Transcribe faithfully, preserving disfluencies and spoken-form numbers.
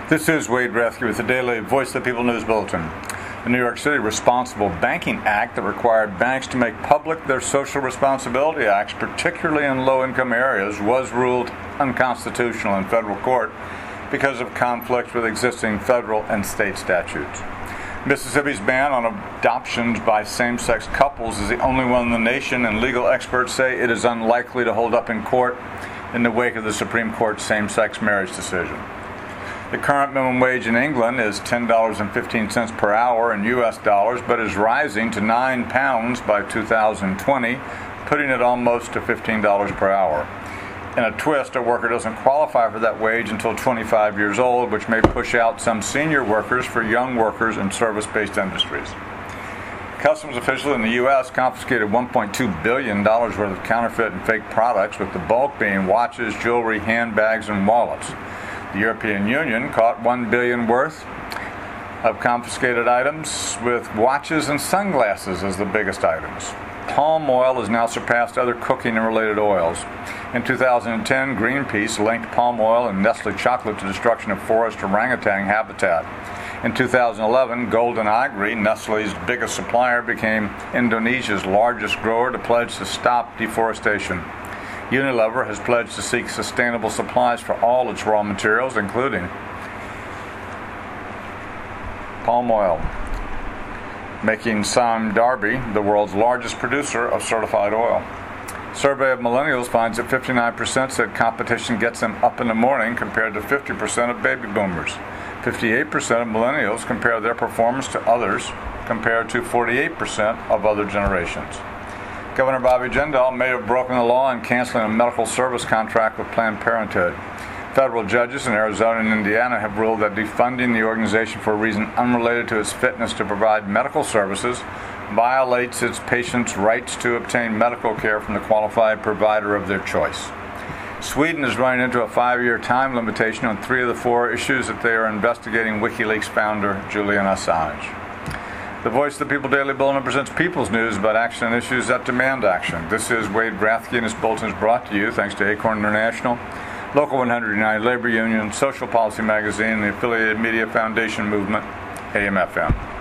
This is Wade Rathke with the Daily Voice of the People News Bulletin. The New York City Responsible Banking Act that required banks to make public their social responsibility acts, particularly in low-income areas, was ruled unconstitutional in federal court because of conflicts with existing federal and state statutes. Mississippi's ban on adoptions by same-sex couples is the only one in the nation, and legal experts say it is unlikely to hold up in court in the wake of the Supreme Court's same-sex marriage decision. The current minimum wage in England is ten dollars and fifteen cents per hour in U S dollars, but is rising to nine pounds by two thousand twenty, putting it almost to fifteen dollars per hour. In a twist, a worker doesn't qualify for that wage until twenty-five years old, which may push out some senior workers for young workers in service-based industries. Customs officials in the U S confiscated one point two billion dollars worth of counterfeit and fake products, with the bulk being watches, jewelry, handbags, and wallets. The European Union caught one billion dollars worth of confiscated items, with watches and sunglasses as the biggest items. Palm oil has now surpassed other cooking and related oils. In two thousand ten, Greenpeace linked palm oil and Nestle chocolate to destruction of forest orangutan habitat. In two thousand eleven, Golden Agri, Nestle's biggest supplier, became Indonesia's largest grower to pledge to stop deforestation. Unilever has pledged to seek sustainable supplies for all its raw materials, including palm oil, making Sime Darby the world's largest producer of certified oil. A survey of millennials finds that fifty-nine percent said competition gets them up in the morning, compared to fifty percent of baby boomers. fifty-eight percent of millennials compare their performance to others, compared to forty-eight percent of other generations. Governor Bobby Jindal may have broken the law in canceling a medical service contract with Planned Parenthood. Federal judges in Arizona and Indiana have ruled that defunding the organization for a reason unrelated to its fitness to provide medical services violates its patients' rights to obtain medical care from the qualified provider of their choice. Sweden is running into a five-year time limitation on three of the four issues that they are investigating WikiLeaks founder Julian Assange. The Voice of the People Daily Bulletin presents people's news about action and issues that demand action. This is Wade Rathke, and this bulletin is brought to you thanks to Acorn International, Local one hundred United Labor Union, Social Policy Magazine, and the affiliated Media Foundation Movement, A M F M.